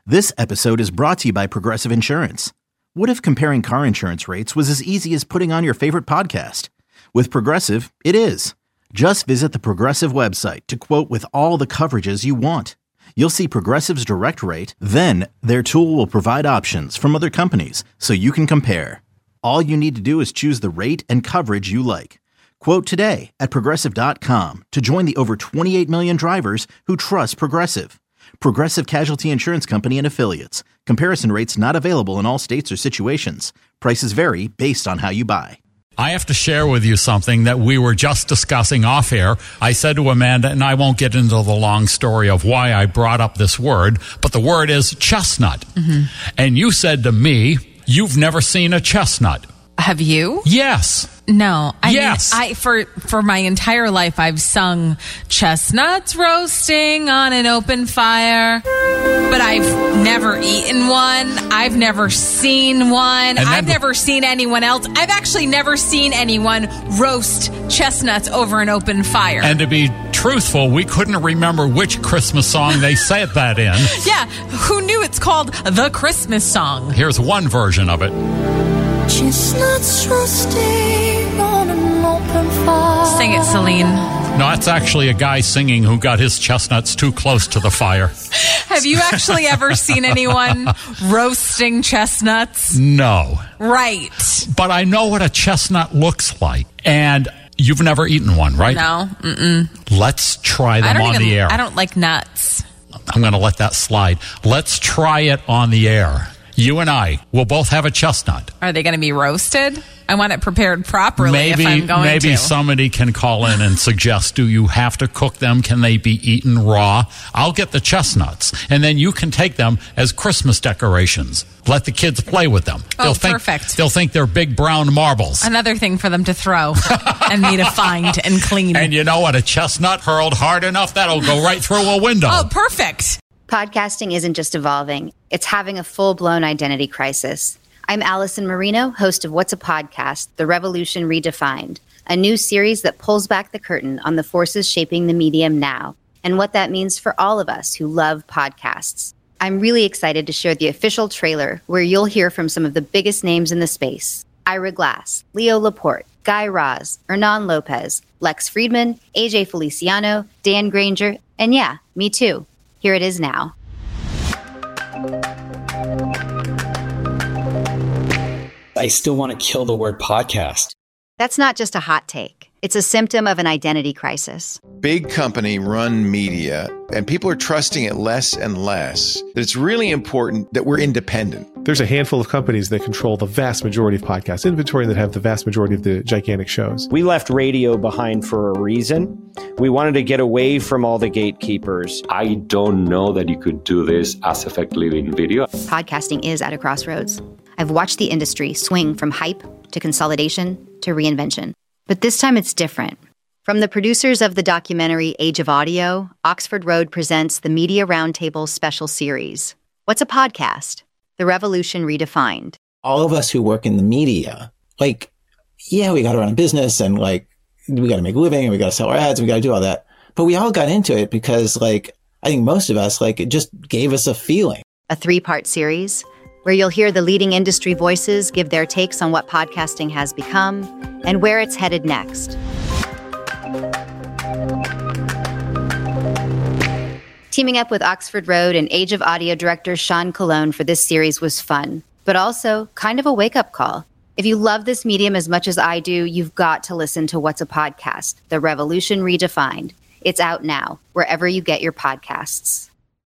This episode is brought to you by Progressive Insurance. What if comparing car insurance rates was as easy as putting on your favorite podcast? With Progressive, it is. Just visit the Progressive website to quote with all the coverages you want. You'll see Progressive's direct rate, then their tool will provide options from other companies so you can compare. All you need to do is choose the rate and coverage you like. Quote today at Progressive.com to join the over 28 million drivers who trust Progressive. Progressive Casualty Insurance Company and Affiliates. Comparison rates not available in all states or situations. Prices vary based on how you buy. I have to share with you something that we were just discussing off air. I said to Amanda, and I won't get into the long story of why I brought up this word, but the word is chestnut. Mm-hmm. And you said to me, you've never seen a chestnut. Have you? Yes. No. Yes. I for my entire life, I've sung chestnuts roasting on an open fire, but I've never eaten one. I've never seen one. I've never seen anyone else. I've actually never seen anyone roast chestnuts over an open fire. And to be truthful, we couldn't remember which Christmas song they said that in. Yeah. Who knew it's called the Christmas song? Here's one version of it. Chestnuts roasting on an open fire. Sing it, Celine. No, that's actually a guy singing who got his chestnuts too close to the fire. Have you actually ever seen anyone roasting chestnuts? No. Right. But I know what a chestnut looks like. And you've never eaten one, right? No. Mm-mm. Let's try them on the air. I don't like nuts. I'm going to let that slide. Let's try it on the air. You and I will both have a chestnut. Are they going to be roasted? I want it prepared properly if I'm going to. Maybe somebody can call in and suggest, do you have to cook them? Can they be eaten raw? I'll get the chestnuts, and then you can take them as Christmas decorations. Let the kids play with them. Perfect. They'll think they're big brown marbles. Another thing for them to throw and me to find and clean. And you know what? A chestnut hurled hard enough, that'll go right through a window. Oh, perfect. Podcasting isn't just evolving, it's having a full-blown identity crisis. I'm Allison Marino, host of What's a Podcast? The Revolution Redefined, a new series that pulls back the curtain on the forces shaping the medium now, and what that means for all of us who love podcasts. I'm really excited to share the official trailer where you'll hear from some of the biggest names in the space. Ira Glass, Leo Laporte, Guy Raz, Hernan Lopez, Lex Friedman, AJ Feliciano, Dan Granger, and yeah, me too. Here it is now. I still want to kill the word podcast. That's not just a hot take. It's a symptom of an identity crisis. Big company run media, and people are trusting it less and less. That it's really important that we're independent. There's a handful of companies that control the vast majority of podcast inventory and that have the vast majority of the gigantic shows. We left radio behind for a reason. We wanted to get away from all the gatekeepers. I don't know that you could do this as effectively in video. Podcasting is at a crossroads. I've watched the industry swing from hype to consolidation to reinvention. But this time it's different. From the producers of the documentary Age of Audio, Oxford Road presents the Media Roundtable special series. What's a podcast? The Revolution Redefined. All of us who work in the media, we got to run a business and we got to make a living and we got to sell our ads and we got to do all that. But we all got into it because I think most of us, it just gave us a feeling. A 3-part series where you'll hear the leading industry voices give their takes on what podcasting has become and where it's headed next. Teaming up with Oxford Road and Age of Audio director Sean Colon for this series was fun, but also kind of a wake-up call. If you love this medium as much as I do, you've got to listen to What's a Podcast? The Revolution Redefined. It's out now, wherever you get your podcasts.